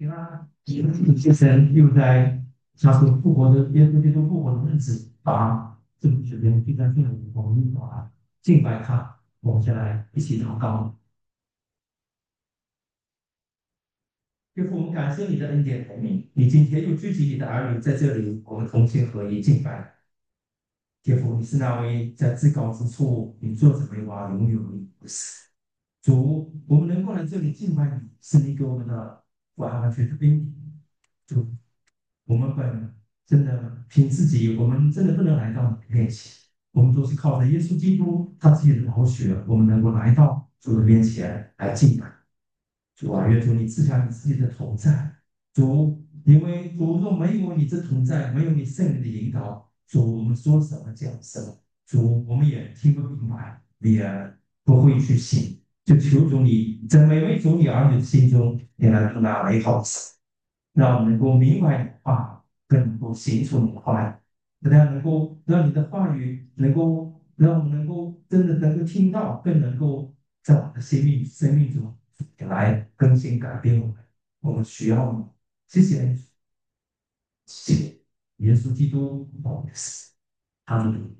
他先生又在他所复活的耶稣基督复活的日子，把这个时间聚在这里，我们一同来敬拜他，我们先来一起祷告。天父，我们感谢你的恩典怜悯，你今天又聚集你的儿女在这里，我们同心合一敬拜。天父，你是那位在至高之处，你坐着为王，永远不死。主，我们能够来这里敬拜你，是你给我们的完完全全的恩典。主，我们真的凭自己，我们真的不能来到你的面前，我们都是靠着耶稣基督他自己的宝血，我们能够来到主的面前来敬拜。主啊，愿主你赐下你自己的同在。主，因为主若没有你这同在，没有你圣灵的引导，主我们说什么讲什么，主我们也听不明白，也不会去信。就求主你在每位主你儿女的心中，也来让那美好的事，让我们能够明白你的话，更能够行出你的话语，能够让你的话语能够让我们能够真的能够听到，更能够在我们的生命中来更新改变我们。我们需要你，谢谢你，谢谢耶稣基督，我们的死，阿门。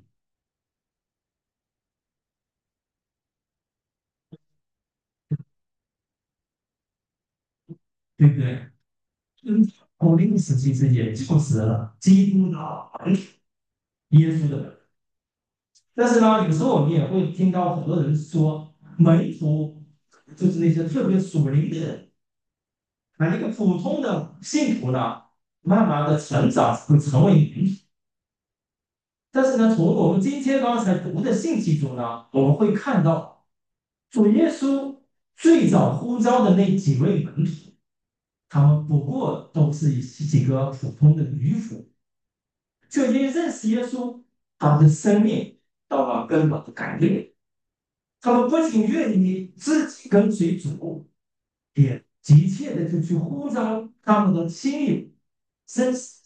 对不对？我的意思其实也就是了基督的门徒，耶稣的门。但是呢，有时候我们也会听到很多人说，门徒就是那些特别属灵的人，一个普通的信徒呢，慢慢的成长会成为门徒。但是呢，从我们今天刚才读的信息中呢，我们会看到主耶稣最早呼召的那几位门徒，他们不过都是几个普通的渔夫，却因认识耶稣，他们的生命到了根本的改变。他们不仅愿意自己跟随主，也急切的就去呼召他们的亲友、生死。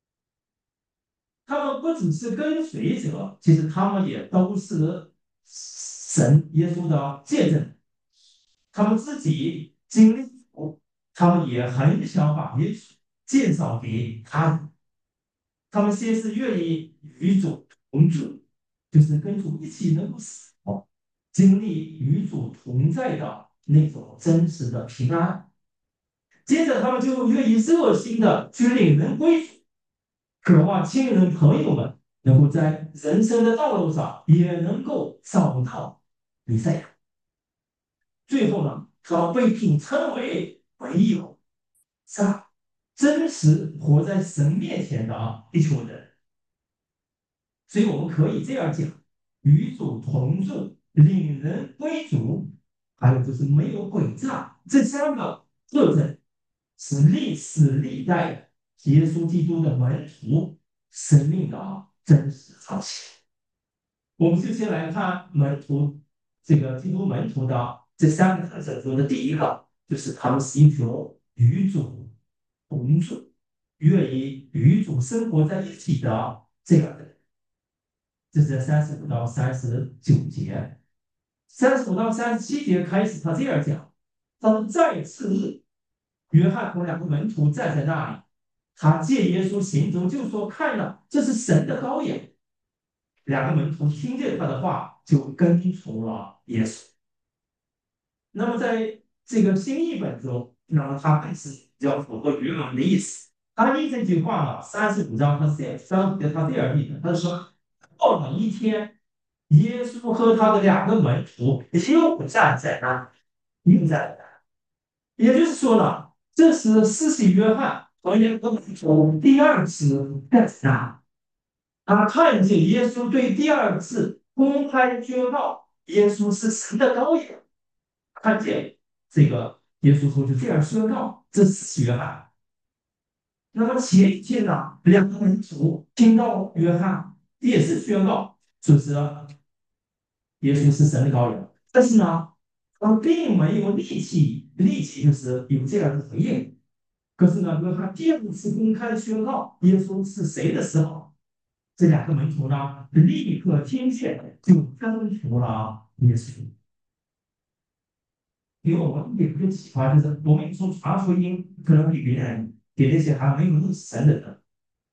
他们不只是跟随者，其实他们也都是神耶稣的见证。他们自己经历主，他们也很想把耶稣介绍给他人。他们先是愿意与主同住，就是跟主一起能够死亡，经历与主同在的那种真实的平安。接着，他们就愿意热心的去领人归主，渴望亲人朋友们能够在人生的道路上也能够找到弥赛亚。最后呢，他被主称为唯有上真实活在神面前的一群人。所以我们可以这样讲：与主同住、领人归主，还有就是没有诡诈，这三个特征是历史历代的耶稣基督的门徒生命的真实彰显。我们就先来看门徒这个基督门徒的这三个特征中的第一个，就是他们是一群与主同住、愿意与主生活在一起的这样的人。这是35到39节，35到37节开始，他这样讲：他说，再次日，约翰和两个门徒站在那里，他借耶稣行走，就说：“看了，这是神的羔羊。”两个门徒听见他的话，就跟从了耶稣。那么在这个新译本中，那么他还是比较符合原文的意思。他译这句话呢，35章他写，他这样译的，他说：过了一天，耶稣和他的两个门徒又站在那，又在那，也就是说呢，这是施洗约翰和两个门徒第二次在那。他看见耶稣对第二次公开宣告耶稣是神的羔羊，看见这个耶稣说就这样宣告，这是约翰。那么前一天呢，两个门徒听到约翰也是宣告，说是耶稣是神的羔羊，但是呢，他并没有立即就是有这样的回应。可是呢，约翰第二次公开宣告耶稣是谁的时候，这两个门徒呢，立刻听见就跟服了耶稣。 给我们有一个启发，就是我们有时候传福音，可能给别人，给那些还没有认识神的人，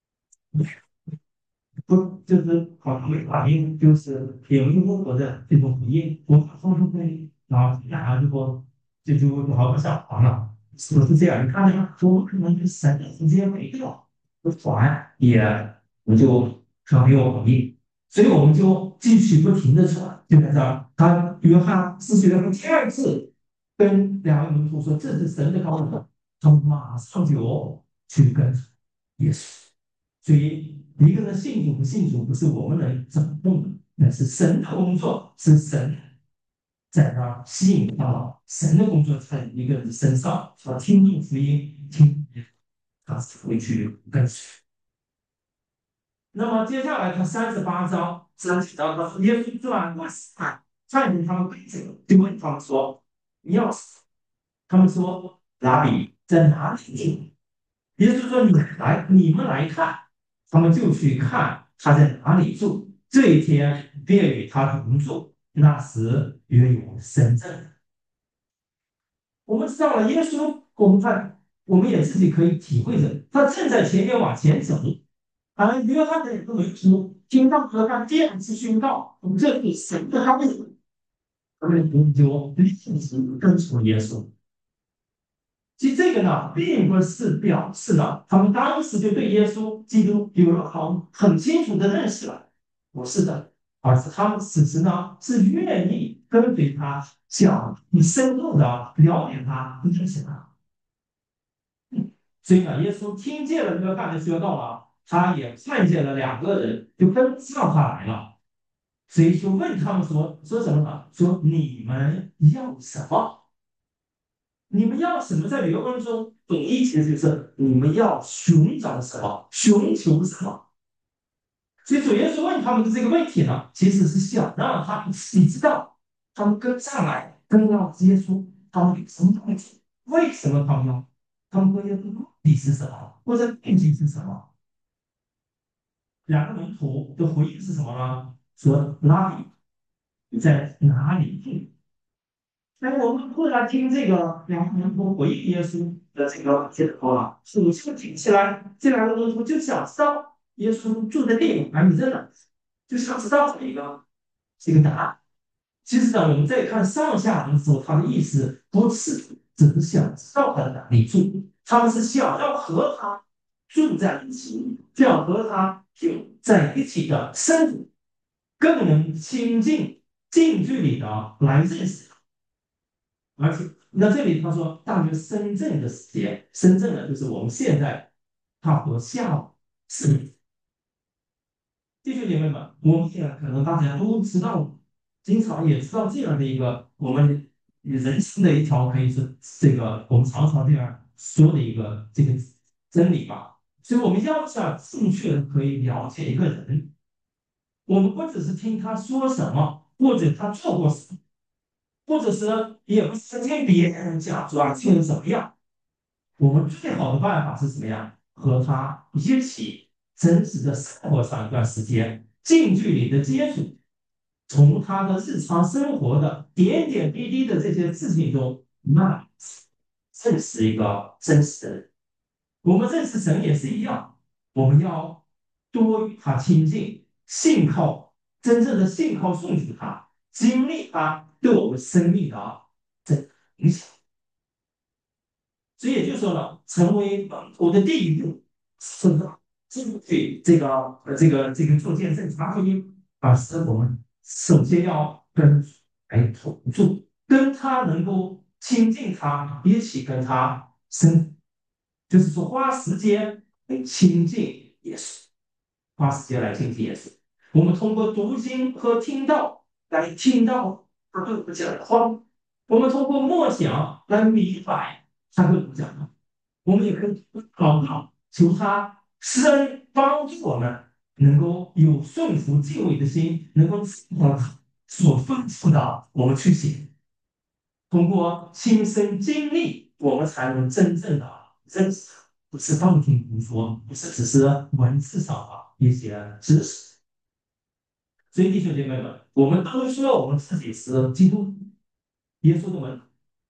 不就是好像没反应，就是也没有任何的这种回应，我马上就会然后就好像上床了，是不是这样？你看那个，我可能跟神的时间没到，这船也我就很没有回应，所以我们就继续不停的传，就在这儿，他约翰四学的第二次跟两位门徒说这是神的高人，他们马上就去跟耶稣。所以一个人信主不信主，不是我们能掌控的，那是神的工作，是神在那吸引到神的工作在一个人身上，他听众福音，听他会去跟随。那么接下来他38章他说耶稣转过来，看见他们背着，就问他们说：“你要死？”他们说：“拉比在哪里住？”耶稣说：你们来看。”他们就去看他在哪里住。这一天便与他同住。那时约有深圳。我们知道了，耶稣，我们看，我们也自己可以体会着，他正在前面往前走，而约翰的门徒听到约翰第二次宣告，这是神的儿子，他们就立即跟从耶稣。其实这个呢，并不是表示了他们当时就对耶稣基督有了很清楚的认识了，不是的，而是他们此时呢是愿意跟随他，想你深入的了解他、认识他。所以呢，耶稣听见了约翰的宣告了，他也看见了两个人，就跟上他来了，所以就问他们说什么呢？说你们要什么？你们要什么？在原文中，本意其实就是你们要寻找什么，寻求什么。所以主耶稣问他们的这个问题呢，其实是想让他们你知道，他们跟上来，跟到耶稣，他们有什么问题？为什么他们要？他们关键的目的是什么？或者背景是什么？两个门徒的回应是什么呢？说拉比你在哪里住？那我们突然听这个两个门徒回应耶稣的这个结果啊，首先听起来，这两个门徒就想知道耶稣住的地方，你在哪？就想知道这个答案。其实呢，我们在看上下文的时候，他的意思不是只是想知道他在哪里住，他们是想要和他住在一起，想和他有在一起的生活，更能亲近、近距离的来认识。而且，那这里他说，大约深圳的时间，深圳呢，就是我们现在差不多下午4点。弟兄姐妹们，我们也可能大家都知道，经常也知道这样的一个我们人生的一条，可以是这个我们常常这样说的一个这个真理吧。所以，我们要想正确的可以了解一个人，我们不只是听他说什么，或者他做过什么。或者是也不是听别人讲说啊，这个人怎么样？我们最好的办法是怎么样？和他一起真实的生活上一段时间，近距离的接触，从他的日常生活的点点滴滴的这些事情中，慢慢认识一个真实的人。我们认识神也是一样，我们要多与他亲近，真正的信靠顺服他，经历他对我们生命的这影响。所以也就是说呢，成为门徒的第一步是进去这个做见证传福音，而是我们首先要跟来同住，跟他能够亲近他，一起跟他生，就是说花时间来亲近耶稣，花时间来亲近耶稣。我们通过读经和听道来听到他对我们讲的话，我们通过默想来明白他对我们讲的。我们也可以祷告，求他施恩帮助我们，能够有顺服敬畏的心，能够照他所吩咐的我们去行。通过亲身经历，我们才能真正的认识，不是道听途说，不是只是文字上的一些知识。所以，弟兄姐妹们，我们都说我们自己是基督耶稣的门徒，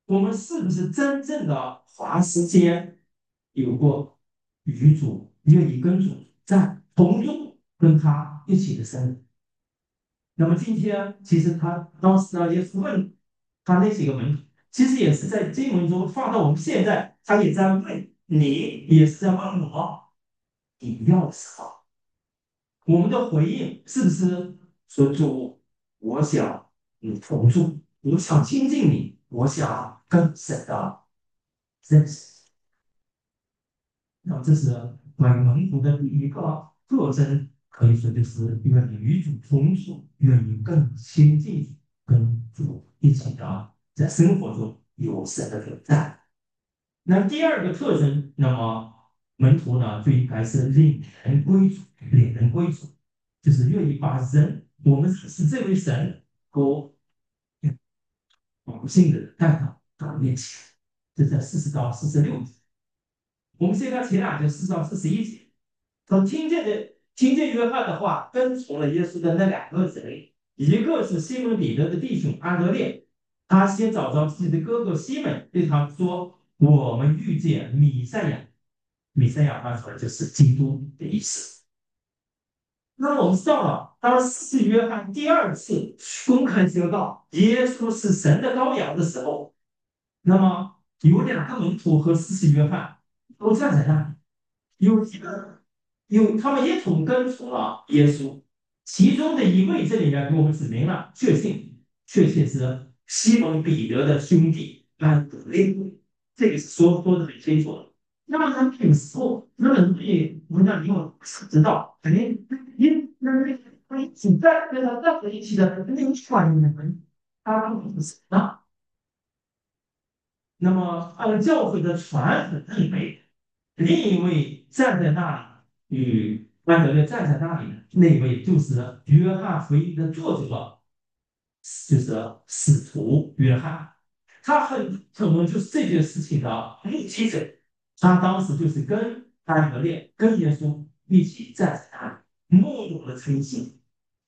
我们是不是真正的花时间有过与主愿意跟主在同中跟他一起的生活？那么今天其实他当时呢，耶稣问他那些个门徒，其实也是在经文中放到我们现在，他也在问你，也是在问我，你要的时候，我们的回应是不是说主，我想你同住，我想亲近你，我想更深的认识。那么这是门徒的第一个特征，可以说就是愿意与主同住，愿意更亲近跟主一起的，在生活中有神的同在。那第二个特征，那么门徒呢就应该是领人归主，领人归主，就是愿意把人，我们是这位神和不幸的人带到面前。这在40到46节。我们先看前两节4到41节。他听见约翰的话，跟从了耶稣的那两个人，一个是西门彼得的弟兄安德烈，他先找着自己的哥哥西门，对他说：“我们遇见弥赛亚。”弥赛亚翻出来就是基督的意思。那么我们知道了，当四约翰第二次公开宣告耶稣是神的羔羊的时候，那么有两个门徒和四约翰都站在那里。有一个他们一同跟从了耶稣，其中的一位，这里面给我们指明了，确切是西蒙彼得的兄弟安德烈，这个是说的很清楚的。那么他有时候，那么我想你我知道，肯定那只在跟他站在一起的那个传人，他不是那。那么按教会的传统认为，另一位站在那里与安德烈站在那里的那位就是约翰福音的作者，就是使徒约翰。他很可能就是这件事情的目击者，他当时就是跟安德烈、跟耶稣一起站在那里，目睹了成型。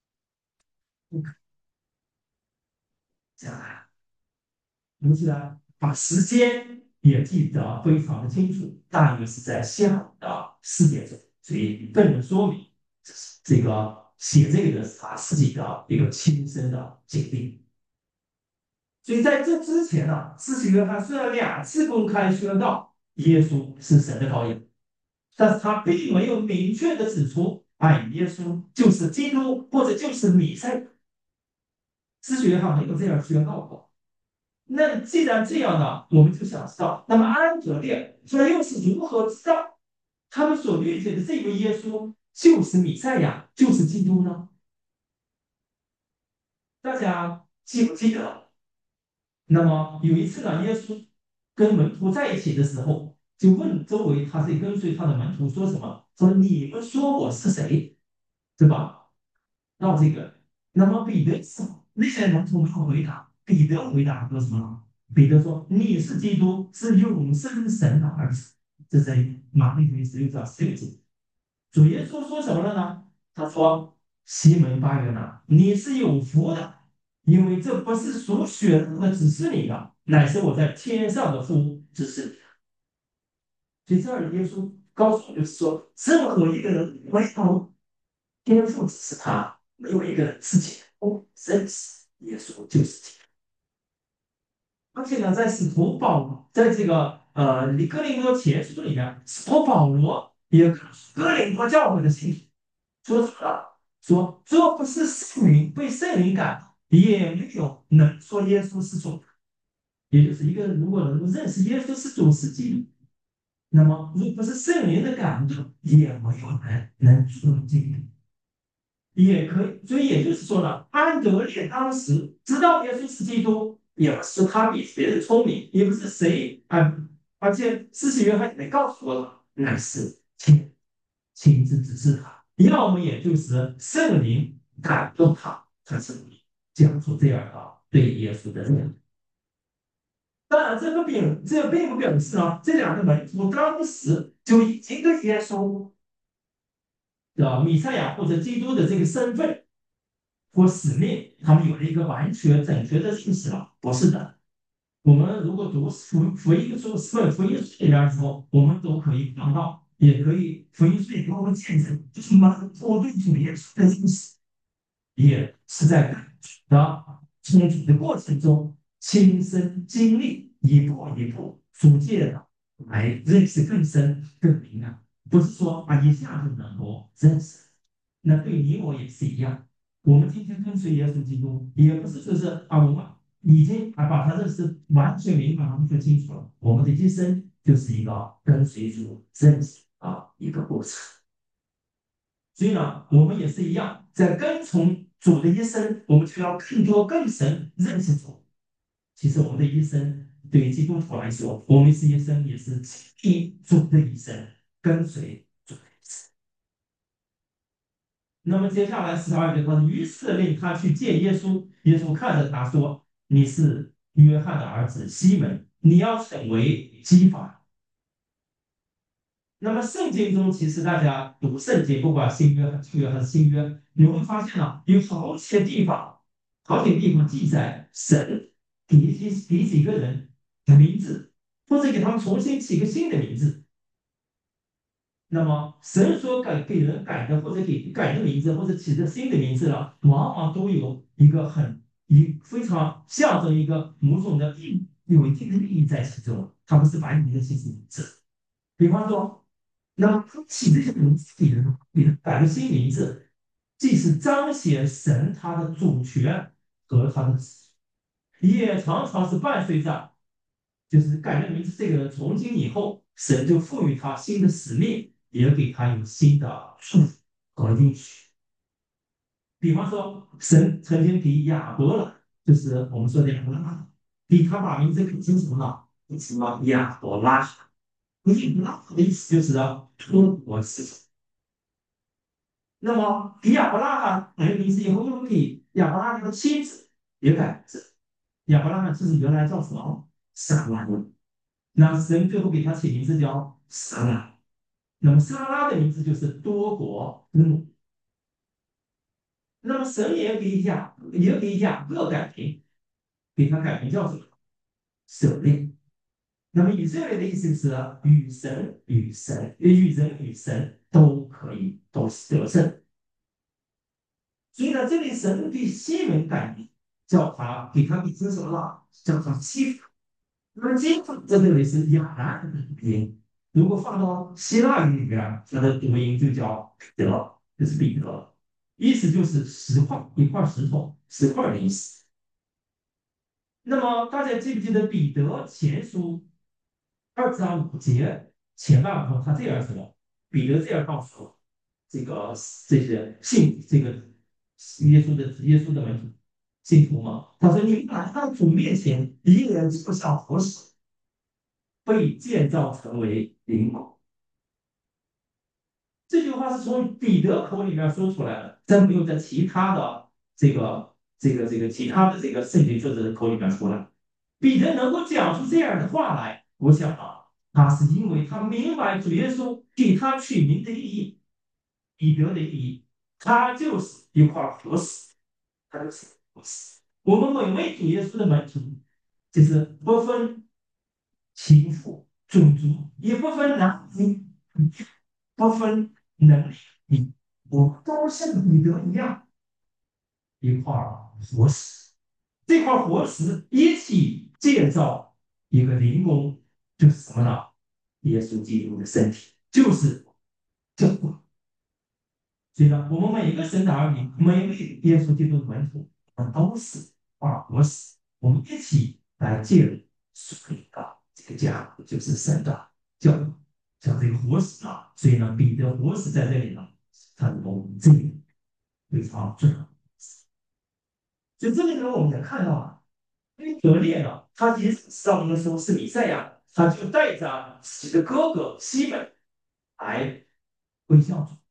这样啊，同时呢，把时间也记得非常的清楚，大约是在下午的4点钟，所以更能说明这个写这个的是他自己的一个亲身的经历。所以在这之前呢，施洗约翰虽然2次公开宣告耶稣是神的羔羊，但是他并没有明确的指出，哎，耶稣就是基督或者就是弥赛亚。施洗约翰没有这样宣告过。那既然这样呢，我们就想知道，那么安德烈他又是如何知道他们所预见的这位耶稣就是弥赛亚，就是基督呢？大家记不记得？那么有一次呢，耶稣跟门徒在一起的时候，就问周围他是跟随他的门徒说什么？说你们说我是谁？对吧？到这个，那么彼得说，那些门徒没有回答，彼得回答说什么？彼得说：“你是基督，是永生神的儿子。”这在马太福音16章16节。主耶稣说什么了呢？他说：“西门巴约拿，你是有福的，因为这不是属血肉的指示你的，乃是我在天上的父指示你的。”所以这儿耶稣告诉我们，就是说，任何一个人唯独天父指示他，没有一个人自己认识耶稣就是基督。而且呢，在使徒保罗在这个哥林多前书里面，使徒保罗也哥林多教会的信徒说什么？说这不是被圣灵感动，也没有能说耶稣是主。也就是一个人如果能够认识耶稣是主是基督，那么如果不是圣灵的感动，也没有人能说基督。也可以，所以也就是说呢，安德烈当时知道耶稣是基督，也不是他比别人聪明，也不是谁而且施洗约翰也没告诉我，乃是亲自指示他，要么也就是圣灵感动他，才是讲出这样的对耶稣的认识。当然，这并不表示呢，这两个门徒当时就已经对耶稣的弥赛亚或者基督的这个身份或使命，他们有了一个完全正确的认识了，不是的。 我们如果读福音书、福音书里边的时候，我们都可以看到，也可以福音书里给我们见证，就是我对主耶稣的认识，也是在的从主的过程中亲身经历，一步一步逐渐的来认识更深更明了，不是说啊一下就能够认识。那对你我也是一样，我们天天跟随耶稣基督，也不是就是啊我们已经把他认识完全明白、完全清楚了，我们的一生就是一个跟随主认识啊一个过程。所以呢，我们也是一样，在跟从主的一生，我们就要更多更深认识主。其实我们的一生对于基督徒来说，我们是一生也是听主的一生，跟随主的一生。那么接下来12节说，于是令他去见耶稣。耶稣看着他说：“你是约翰的儿子西门，你要成为基法。”那么圣经中，其实大家读圣经，不管新约、旧约还是新约，你会发现呢，有好几个地方记载神给几个人的名字，或者给他们重新起一个新的名字。那么神所给人改的，或者给改的名字，或者起的新的名字呢，往往都有非常象征一个某种的有一定的意义在其中，它不是把你的新名字。比方说，那么他起这些名字给人改了新名字，既是彰显神他的主权和他的旨意，也常常是伴随着就是改了名字这个人从今以后，神就赋予他新的使命，也给他有新的祝福和应许。比方说，神曾经给亚伯了，就是我们说的亚伯拉罕，给他把名字改成什么呢？什么亚伯拉罕？亚伯的意思就是托国之主。那么给亚伯拉罕改了名字以后，又给亚伯拉罕的妻子也改名字。亚伯拉罕妻子原来叫什么？撒拉。那神最后给他起名字叫撒拉。那么撒拉的名字就是多国之母。那么神也给雅各改名，给他改名叫什么？舍列。那么以色列的意思是与人与神都可以都是得胜。所以呢，这里神给西门改名，给他名字什么了？叫他欺负。那么欺负在这里是亚兰的读音，如果放到希腊语里边，它的读音就叫德，就是彼得，意思就是石块，一块石头，石块的意思。那么大家记不记得彼得前书2章5节前半部分，他这样说，彼得这样告诉这个这些耶稣的门徒信徒嘛，他说：“你们来到主面前，一人不像活石，被建造成为灵宫。”这句话是从彼得口里面说出来的，真没有在其他的其他的这个圣经作者的口里面出来。彼得能够讲出这样的话来，我想啊，他是因为他明白主耶稣给他取名的意义，彼得的意义，他就是一块活石，他就是活石。我们每位主耶稣的门徒，就是不分贫富、种族，也不分男女，不分能力，我都像彼得一样，一块活石。这块活石一起建造一个灵宫，就是什么呢？耶稣基督的身体，就是教会。所以呢，我们每一个神的儿女，每一位耶稣基督的门徒，我们都是活石。我们一起来建立属灵的这个家，就是神的教会，像这个活石啊。所以呢，彼得活石在这里呢，他有这个非常重要。所以这里呢，我们也看到啊，格列呢，他其实知道耶稣是弥赛亚，他就带着自己的哥哥西门来归向主。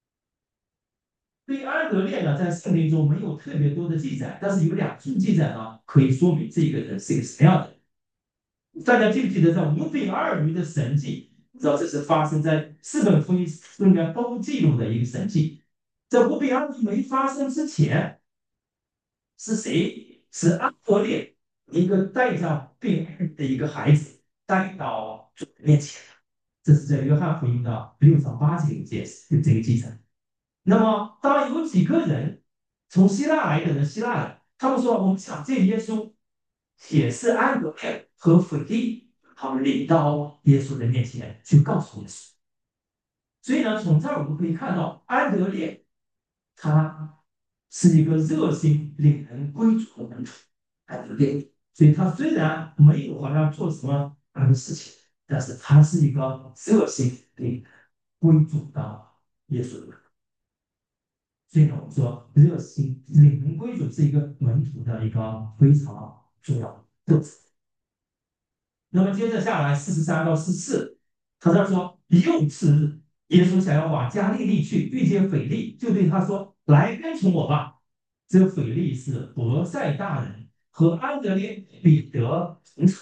对于安德烈呢，在圣经中没有特别多的记载，但是有两处记载呢，可以说明这个人是一个什么样的人。大家记不记得，在五饼二鱼的神迹，知道这是发生在4本福音书里面都记录的一个神迹。在五饼二鱼没发生之前，是谁？是安德烈一个带着病的一个孩子带到主人面前，这是在约翰福音的6章8节这个记载。那么，当有几个人从希腊来的人，希腊人，他们说我们想见耶稣，也是安德烈和腓力，他们领到耶稣的面前去告诉耶稣。所以呢，从这儿我们可以看到，安德烈他是一个热心领人归主的门徒，安德烈。所以他虽然没有好像做什么大的事情，但是他是一个热心领人归主的耶稣的门徒。所以呢，我们说热心领人归主是一个门徒的一个非常重要的特质。那么接着下来43到44，他这说，又次耶稣想要往加利利去，遇见腓力，就对他说：“来跟从我吧。”这腓力是伯赛大人，和安德烈、彼得同城。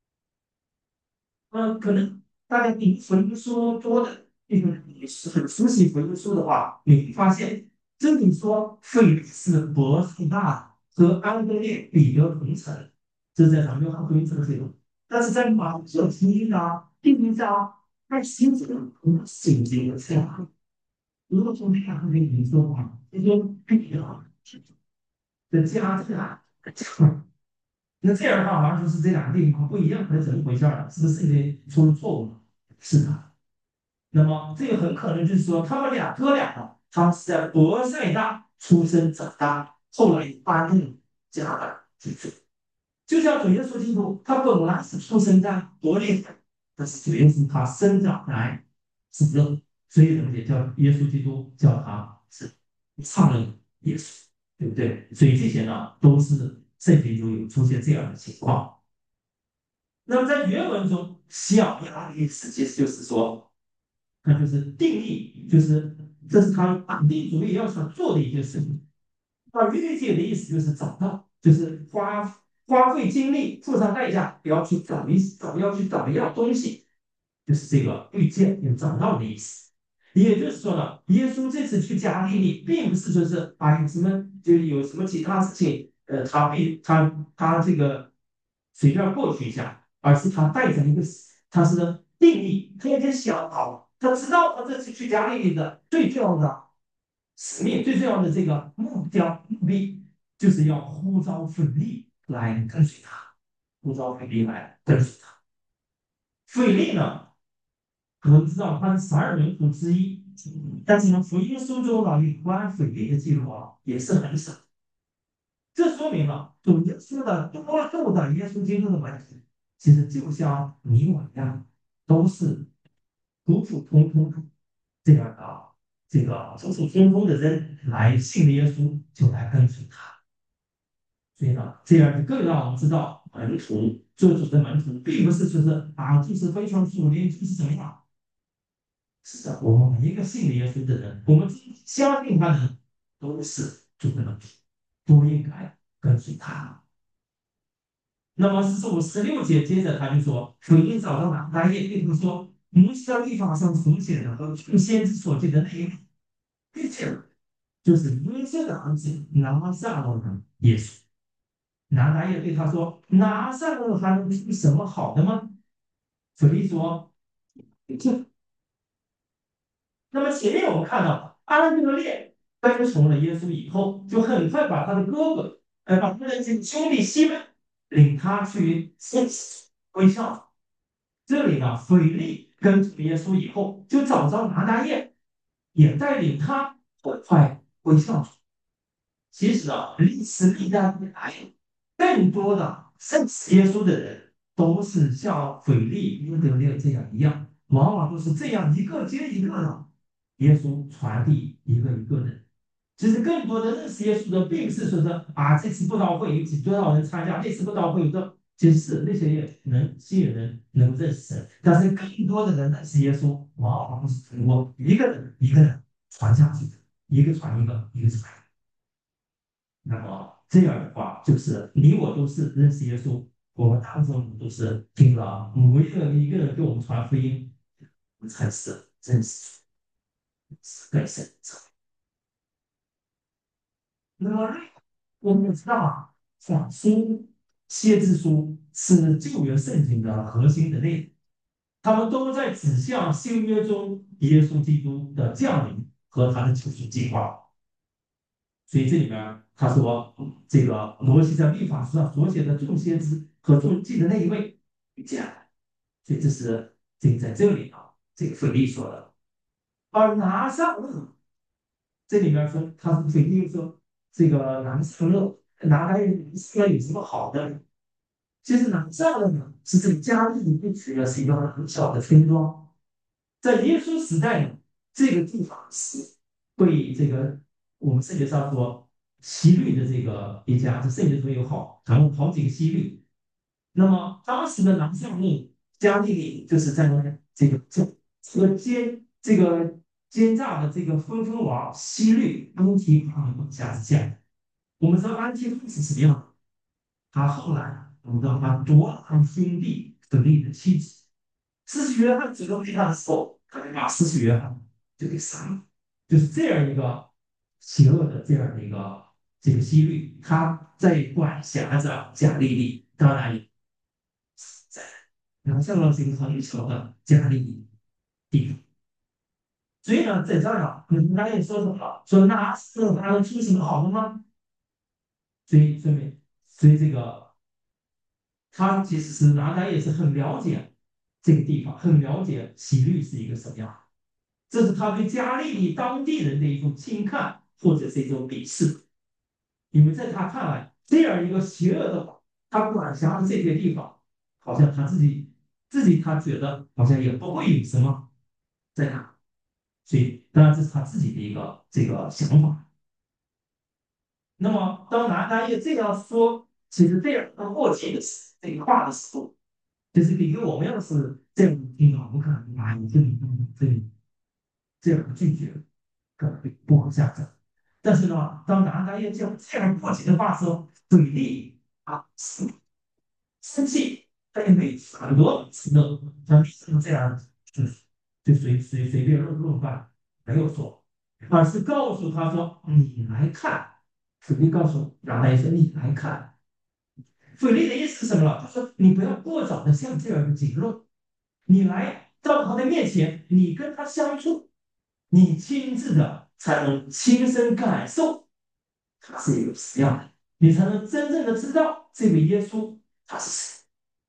可能大家读福音书多的，你是很熟悉福音书的话，你会发现这里说腓力是伯赛大和安德烈、彼得同城，这是在咱们约翰福音这个内容。但是在马可福音啊、第1章、2、7节，我们写这个这样。如果从这样跟你说的话，这些彼得的家这样。那这样的话，完全是这两个地方不一样，那怎么回事儿？是不是圣经出了错误呢？是的。那么这个很可能就是说，他们俩哥俩呢，他们是在伯赛大出生长大，后来搬入加拿居住。就像主耶稣基督，他本来是出生在伯利恒，但是主耶稣他生长在死了，所以我们也叫耶稣基督叫他是上任耶稣，对不对？所以这些呢，都是圣经中有出现这样的情况。那么在原文中，小亚的意思其实就是说，那就是定义，就是这是他当地主义要想做的一件事情。那约界的意思就是找到，就是花费精力，付上代价，要去找一样东西，就是这个遇见有找到的意思。也就是说呢，耶稣这次去加利利，并不是说是有什么就是有什么其他事情，他这个随便过去一下，而是他带着一个他是定义，他有点想好，他知道他这次去加利利的最重要的使命，最重要的这个目的，就是要呼召腓力来跟随他，呼召腓力来跟随他。腓力呢？我们知道他是12门徒之一，但是呢，福音书中呢有关腓力的记录也是很少。这说明了主耶稣的多数的耶稣基督的门徒，其实就像你我一样，都是普普通通的这样的普普通通的人来信了耶稣，就来跟随他。所以呢，这样就更让我们知道门徒做主的门徒，并不是说是就是非常属灵，就是怎么样。是的，我们每一个信了耶稣的人，我们相信他的人，都是主的门徒，都应该跟随他。那么45、46节，接着他就说：“主一找到拿大业，对他说，摩西在律法上所写的和众先知所记的内容，并且就是约瑟的儿子拿撒勒人耶稣。”拿大业对他说：“拿撒勒还能出什么好的吗？”所以说，这那么前面我们看到，安德烈跟从了耶稣以后，就很快把他的哥哥，把他的这个兄弟西门领他去献死归向。这里呢，腓力跟从耶稣以后，就找着拿大业，也带领他很快归向主。其实啊，历史历代以来，更多的认识耶稣的人，都是像腓力、约德烈这样一样，往往都是这样一个接一个的，耶稣传递一个一个的。其实更多的认识耶稣的，并不是说是这次布道会有多少人参加，那次布道会有多，其实是那些也能吸引人能认识神，但是更多的人认识耶稣，往往是通过一个人一个人传下去的，一个传一个，一个传一个。那么这样的话，就是你我都是认识耶稣，我们当中都是听了某一个一个人给我们传福音，我们才是认识更深。那么我们知道法师先知书是旧约圣经的核心的内容，他们都在指向新约中耶稣基督的降临和他的救赎计划。所以这里面他说，这个摩西在律法书上所写的众先知和众记的那一位这样，所以这个在这里啊，这个腓力说的。而拿撒勒这里面说，他是腓力说这个拿撒勒拿来拿有什么好的？其实拿撒勒呢是这个加利利地区呢是一个很小的村庄，在耶稣时代呢，这个地方是被这个我们圣经上说希律的这个一家，这圣经中有好几个希律。那么当时的拿撒勒加利利就是在这个奸诈的这个分王希律安提帕的管辖之下。我们知道安提帕是什么样的？他后来我们知道他夺了他兄弟腓力的妻子。施洗约翰主动对他的时候，他就把施洗约翰就给杀了。就是这样一个邪恶的这样的一个这个希律，他在管辖着加利利，当然在拿下了这个很小的加利利地方。所以呢，在这儿啊，大家也说什么了？说那是他能出什么好的吗？所以这个他其实是拿单也是很了解这个地方，很了解希律是一个什么样。这是他对加利利当地人的一种轻看或者是一种鄙视，因为在他看来，这样一个邪恶的他管辖的这些地方，好像他自己他觉得好像也不会有什么在哪，所以当然这是他自己的一个这个想法。那么当拿大业这样说，其实这样过去的这个话的时候，就是比如我们要是这样听到，我们可能啊，这里拒绝，可能会不往下走。但是呢，当拿大业这样过去的话时候，嘴利啊，生气，他也没很多次的像是这样，就随便论断，没有说，而是告诉他说：“你来看。”菲利告诉拿大业说：“你来看。”菲利的意思是什么了？他说：“你不要过早的下这样的结论，你来到他的面前，你跟他相处，你亲自的才能亲身感受他是一个什么样的，你才能真正的知道这位耶稣他是谁。”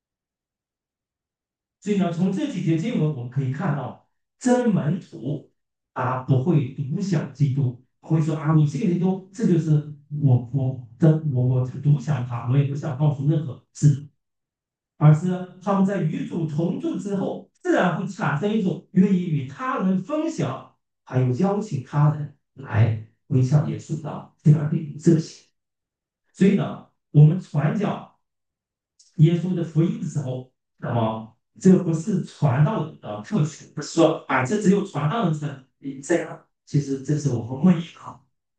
所以呢，从这几节经文我们可以看到，真门徒啊不会独享基督，不会说啊我信基督，这就是我独享他，我也不想告诉任何事，而是他们在与主同住之后，自然会产生一种愿意与他人分享，还有邀请他人来归向耶稣的这样的一种热情。所以呢，我们传讲耶稣的福音的时候，那么这不是传道人的特权，不是说啊，这只有传道人才这样。其实这是我们每一个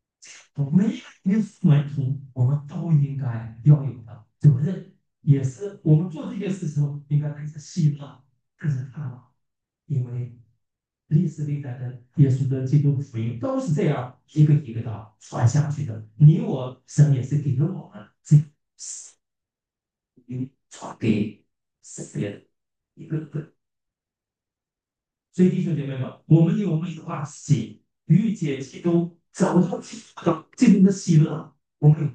门徒，我们都应该要有的责任，也是我们做这件事情应该带着希望，带着盼望，因为历史历代的耶稣的基督福音都是这样一个一个的传下去的。你我神也是给了我们这个传给身边的一个个。所以弟兄姐妹们，我们有没有把自己遇见基督，找到基督的喜乐？我们有。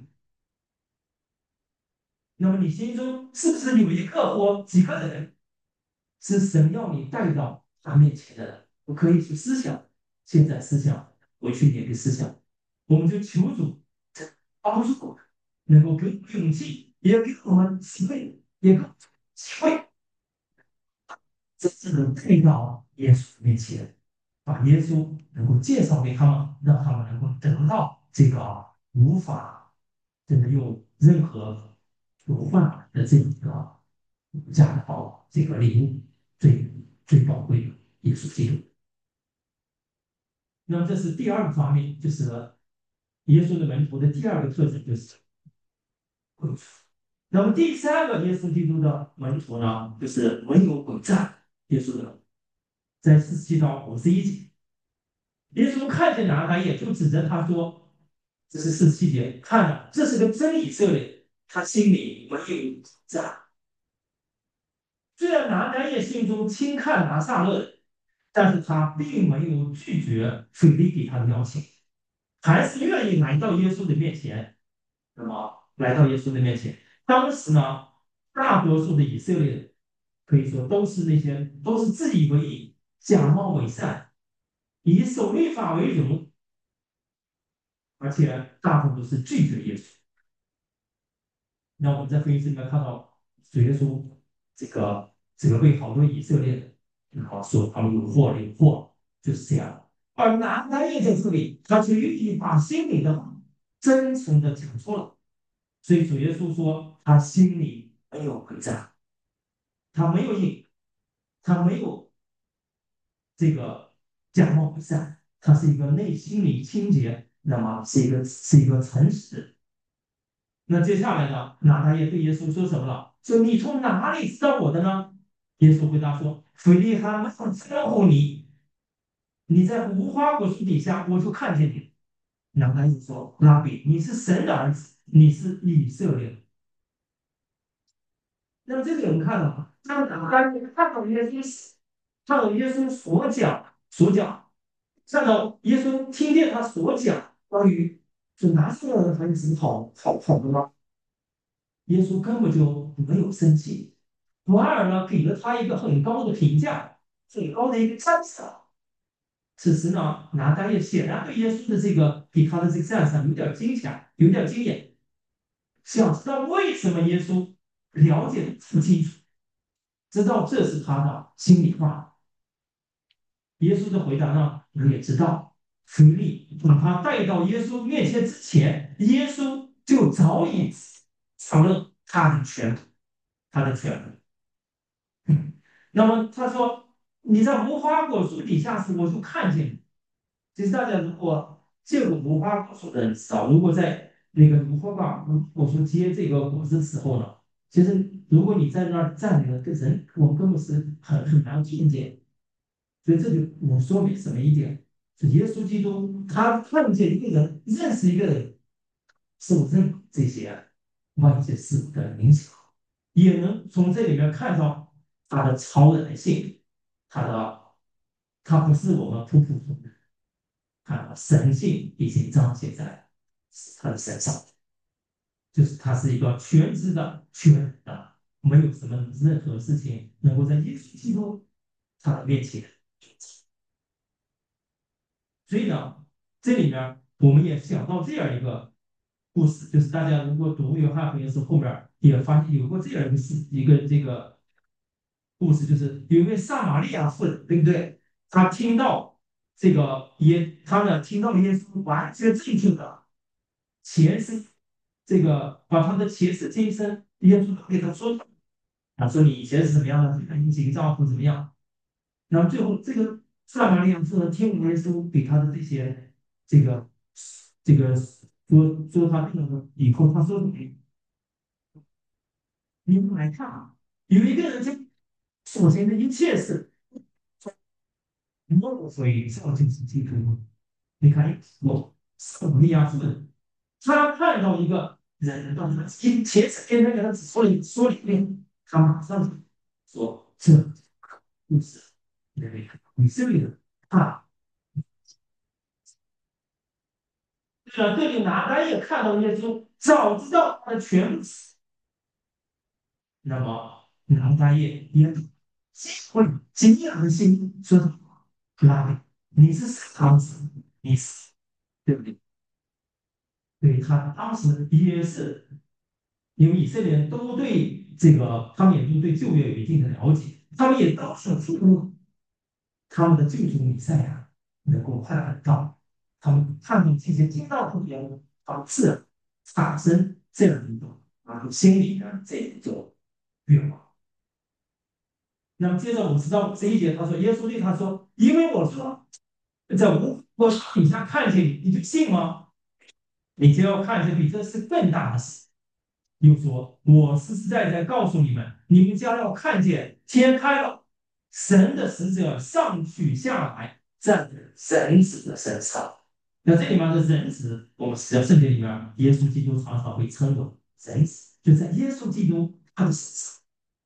那么你心中是不是有一个或几个人是神要你带到他面前的人？我可以去思想，现在思想，回去也可以思想，我们就求主帮助我们，能够给我们勇气，也给我们机会，也给我们机会，真正的带到耶稣面前，把耶稣能够介绍给他们，让他们能够得到这个无法真的用任何有换来的这个无价的这个礼物，最宝贵的耶稣基督。那么这是第二个方面，就是耶稣的门徒的第二个特征就是悔罪。那么第三个耶稣基督的门徒呢，就是没有诡诈。耶稣的在47到51节，耶稣看见拿单业，就指着他说：“这是47节，看了，这是个真以色列， 他心里没有在。虽然拿单业心中轻看拿撒勒，但是他并没有拒绝腓力给他的邀请，还是愿意来到耶稣的面前。那么来到耶稣的面前，当时呢，大多数的以色列人可以说都是自以为义、假冒伪善、以守律法为荣，而且大部分都是拒绝耶稣。那我们在福音书里面看到，主耶稣这个被好多以色列人，然后说他们有祸，就是这样。而拿单业在这里，他就愿意把心里的话真诚的讲出了。所以主耶稣说，他心里没有诡诈，他没有隐，他没有这个假冒伪善，他是一个内心里清洁，那么是一个诚实。那接下来呢，拿大业对耶稣说什么了？说你从哪里知道我的呢？耶稣回答说：腓力还没有招呼你，你在无花果树底下，我就看见你。拿大业说：拉比，你是神的儿子，你是以色列人。那么这里我们看到，当拿大看到耶稣，看到耶稣所讲，看到耶稣听见他所讲关于说拿撒勒人还有什么好的吗？耶稣根本就没有生气，反而呢给了他一个很高的评价，很高的一个赞赏。此时呢，拿单业显然对耶稣的这个给他的这个赞赏有点惊讶，有点惊艳，想知道为什么耶稣了解的不清楚，知道这是他的心里话。耶稣的回答呢，我也知道。腓力把他带到耶稣面前之前，耶稣就早已承认他的权柄，他的权柄。那么他说：“你在无花果树底下时，我就看见你。”其实大家如果见过无花果树的人知道，如果在那个无花果树结这个果子的时候呢，其实如果你在那儿站着，跟人我们根本是很难听见。所以这就我说明什么一点？是耶稣基督他看见一个人，认识一个人，受任这些外界事物的影响，也能从这里面看到他的超人性，他的他不是我们普普通人，他的神性已经彰显在他的身上，就是他是一个全知的、全能的，没有什么任何事情能够在耶稣基督他的面前。所以呢，这里面我们也想到这样一个故事，就是大家如果读约翰福音书后面也发现有过这样一个这个故事，就是有一位撒玛利亚妇人，对不对？她听到他呢听到耶稣完全正确的前世，这个把他的前世今生，耶稣给他说，啊，说你以前是怎么样的，你几个丈夫怎么样？然后最后这个撒玛利亚妇人听耶稣给他的这些这个说他病了以后，他说你们来看啊，有一个人就所行的一切事，莫非造就是基督？你看我撒玛利亚妇人，他看到一个人，让他前次跟那个他只说了一遍，他马上就说这就是那个以色列的啊。对啊，这里拿单也看到耶稣，早知道他的全部死，那么拿单也会惊讶的心说：拉比，你是啥子？你死，对不对？对他当时也是，因为以色列人都对这个，他们也都对旧约有一定的了解，他们也都是说他们的救主弥赛亚能够快快到，他们看到这些听到后面，导致产生这样一种心理的这一种愿望。那么接着我们知道这一节，他说耶稣对他说：“因为我说在我底下看见你，你就信吗？你就要看见比这是更大的事。”又说：“我实实在在告诉你们，你们将要看见天开了，神的使者上去下来，站在人子的身上。”那这里面的人子，我们实际上圣经里面，耶稣基督常常会称为人子。 就在耶稣基督他的身上。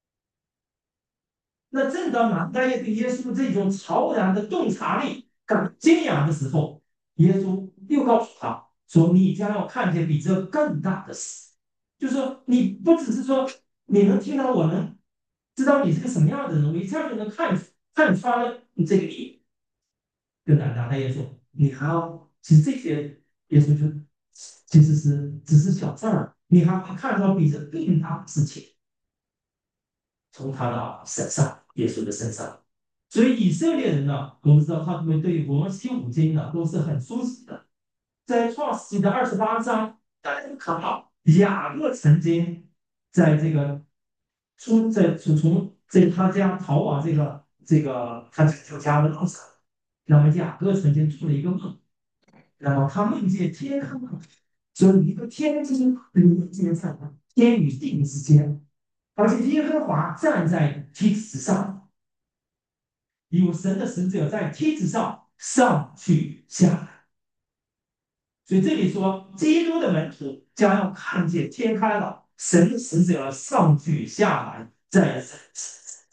那正当马大爷对耶稣这种超然的洞察力感到惊讶的时候，耶稣又告诉他说：“你将要看见比这更大的事。”就是说，你不只是说你能听到，我能知道你是个什么样的人，我一下就能看穿了你这个你。跟马大爷说：“你还要，其实这些耶稣就其实是只是小事儿，你还会看到比这更大的事情。”从他的身上，耶稣的身上。所以以色列人呢，我们知道他们对摩西五经呢都是很熟悉的。在创世纪的28章，大家都看到雅各曾经在这个从他家逃往他舅家的路上，那么雅各曾经做了一个梦，那么他梦见天空说一个天津临接在天与地之间，而且耶和华站在梯子上，有神的使者在梯子上上去下来。所以这里说，基督的门徒将要看见天开了，神的使者上去下来，在人世。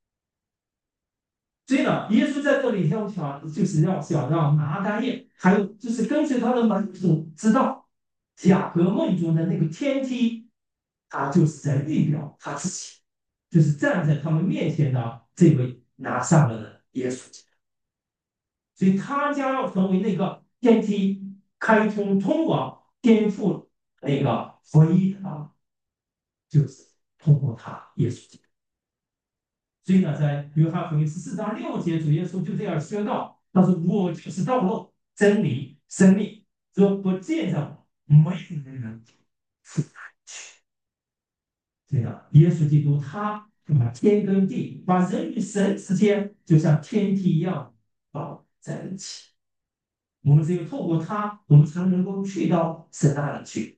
所以呢，耶稣在这里就是要想让拿单业，还有就是跟随他的门徒知道，雅各梦中的那个天梯，他就是在预表他自己，就是站在他们面前的这位拿撒勒的耶稣基督。所以他将要成为那个天梯，开通往天父那个唯一的啊，就是通过他耶稣基督。所以呢，在约翰福音14章6节，主耶稣就这样宣告：他说：“我就是道路、真理、生命，说不见着我，没有人父那去。”对的，耶稣基督他把天跟地，把人与神之间，就像天梯一样绑在一起。我们只有透过他，我们才能够去到神那里去。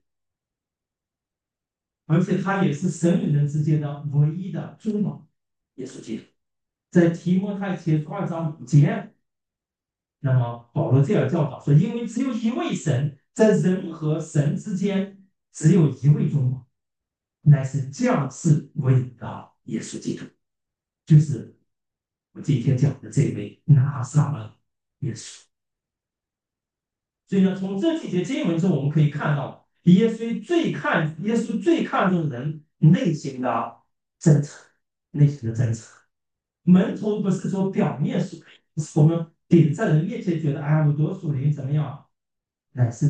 而且他也是神与人之间的唯一的中保，耶稣基督。在提摩太前书2章5节，那么保罗这样教导说：因为只有一位神，在人和神之间只有一位中保，乃是降世为人的耶稣基督，就是我今天讲的这位拿撒勒耶稣。所以呢，从这几节经文中，我们可以看到，耶稣最看重人内心的真诚，内心的真诚。门徒不是说表面属灵，是我们顶在人面前觉得，哎，我多属灵怎么样，乃是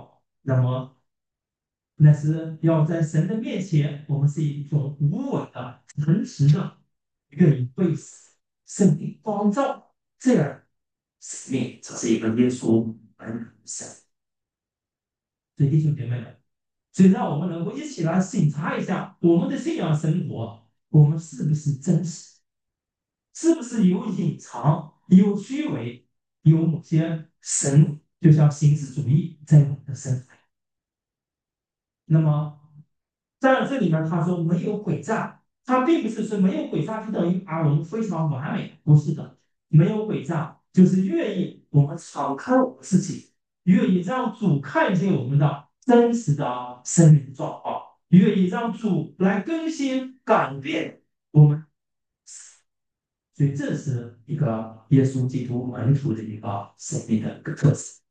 乃是要在神的面前，我们是一种无伪的、诚实的，愿意被圣灵光照，这样使命，这是一个耶稣本身。所以弟兄姐妹们，所以让我们能够一起来审查一下我们的信仰生活，我们是不是真实，是不是有隐藏、有虚伪、有某些神，就像形式主义在我们的身上。那么在这里面，他说没有诡诈，他并不是说没有诡诈就等于我们非常完美，不是的，没有诡诈就是愿意我们敞开我们自己，愿意让主看见我们的真实的生命状况，愿意让主来更新改变我们。所以这是一个耶稣基督门徒的一个生命的一个特色。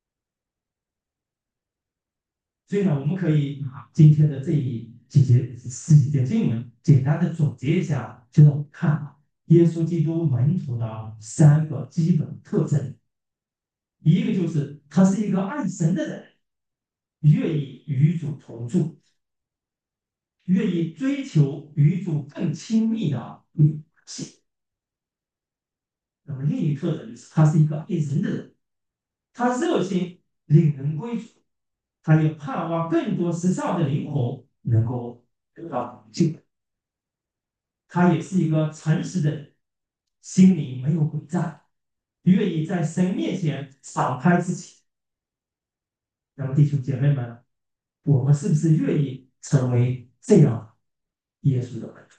所以呢，我们可以今天的十几节经文简单的总结一下，就是我们看耶稣基督门徒的3个基本特征。一个就是他是一个爱神的人，愿意与主同住，愿意追求与主更亲密的关系。那么另一个特征就是他是一个爱人的人，他热心领人归主，他也盼望更多世上的灵魂能够得到救。他也是一个诚实的人，心里没有诡诈，愿意在神面前敞开自己。那么弟兄姐妹们，我们是不是愿意成为这样耶稣的门徒？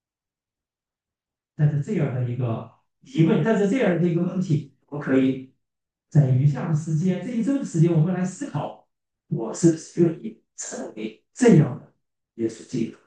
带着这样的一个疑问，带着这样的一个问题，我可以在余下的时间，这一周的时间，我们来思考，我是不是愿意成为这样的耶稣基督。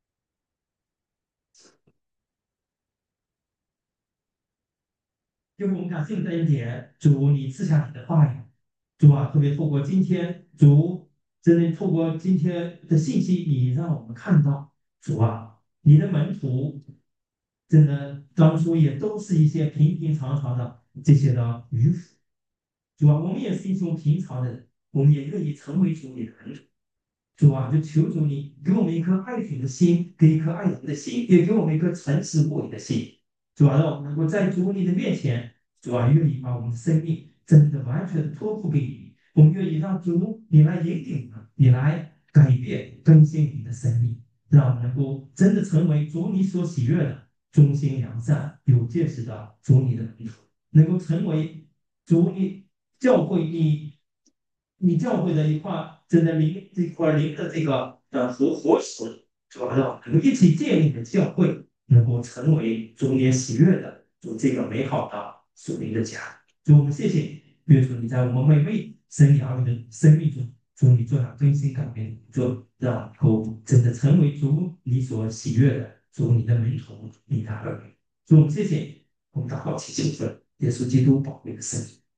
就我们感谢你的恩典，主你赐下你的话语，主啊，特别透过今天，主真的透过今天的信息，你让我们看到，主啊，你的门徒真的当初也都是一些平平常常的这些的渔夫，主啊，我们也是一种平常的人，我们也愿意成为主你的门徒。主啊，就求主你给我们一颗爱主的心，给一颗爱人的心，也给我们一颗诚实过你的心。主啊，让我们能够在主你的面前，主啊，愿意把我们的生命真的完全的托付给你。我们愿意让主你来引领我们，你来改变、更新你的生命，让我们能够真的成为主你所喜悦的、忠心良善、有见识的主你的门徒，能够成为主你教会你教会的一块真的灵这块灵的这个活石，是吧？让能够一起建立的教会，能够成为主你喜悦的主这个美好的属灵的家。主我们谢谢你，愿主你在我们每位生养的生命中，主你做了更新改变，主让能够真的成为主你所喜悦的主你的门徒，你的儿女。主我们谢谢你，我们祷告祈求着耶稣基督宝贵的圣名。